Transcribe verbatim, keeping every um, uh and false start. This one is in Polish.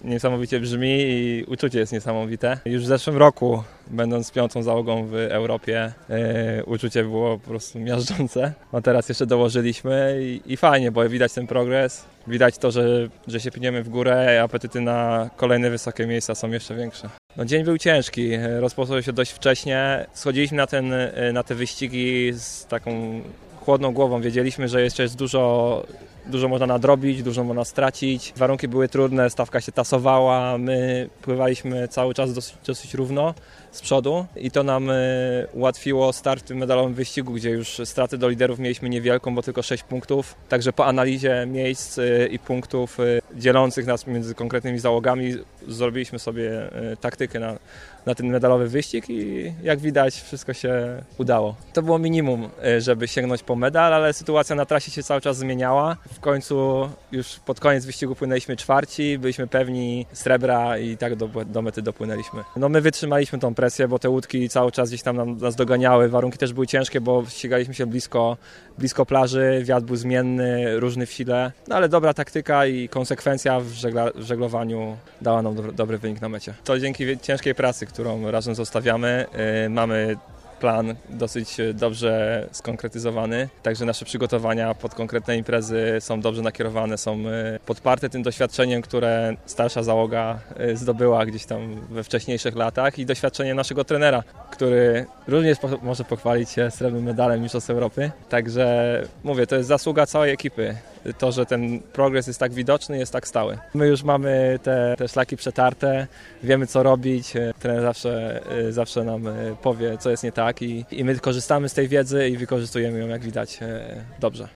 niesamowicie brzmi i uczucie jest niesamowite. Już w zeszłym roku, będąc piątą załogą w Europie, yy, uczucie było po prostu miażdżące. No teraz jeszcze dołożyliśmy i, i fajnie, bo widać ten progres, widać to, że, że się pniemy w górę, a apetyty na kolejne wysokie miejsca są jeszcze większe. No, dzień był ciężki, rozpoczął się dość wcześnie. Schodziliśmy na, ten, na te wyścigi z taką chłodną głową. Wiedzieliśmy, że jeszcze jest dużo, dużo można nadrobić, dużo można stracić. Warunki były trudne, stawka się tasowała, my pływaliśmy cały czas dosyć, dosyć równo z przodu i to nam ułatwiło start w tym medalowym wyścigu, gdzie już straty do liderów mieliśmy niewielką, bo tylko sześć punktów. Także po analizie miejsc i punktów dzielących nas między konkretnymi załogami zrobiliśmy sobie taktykę na, na ten medalowy wyścig i jak widać wszystko się udało. To było minimum, żeby sięgnąć po medal, ale sytuacja na trasie się cały czas zmieniała. W końcu już pod koniec wyścigu płynęliśmy czwarci, byliśmy pewni srebra i tak do, do mety dopłynęliśmy. No my wytrzymaliśmy tą presję, bo te łódki cały czas gdzieś tam nam, nas doganiały. Warunki też były ciężkie, bo ścigaliśmy się blisko, blisko plaży, wiatr był zmienny, różny w sile. No ale dobra taktyka i konsekwencja w, żegla, w żeglowaniu dała nam dobry, dobry wynik na mecie. To dzięki ciężkiej pracy, którą razem zostawiamy, yy, mamy plan dosyć dobrze skonkretyzowany, także nasze przygotowania pod konkretne imprezy są dobrze nakierowane, są podparte tym doświadczeniem, które starsza załoga zdobyła gdzieś tam we wcześniejszych latach i doświadczeniem naszego trenera, który również może pochwalić się srebrnym medalem Mistrzostw Europy. Także mówię, to jest zasługa całej ekipy. To, że ten progres jest tak widoczny, jest tak stały. My już mamy te, te szlaki przetarte, wiemy co robić, trener zawsze, zawsze nam powie, co jest nie tak i, i my korzystamy z tej wiedzy i wykorzystujemy ją, jak widać, dobrze.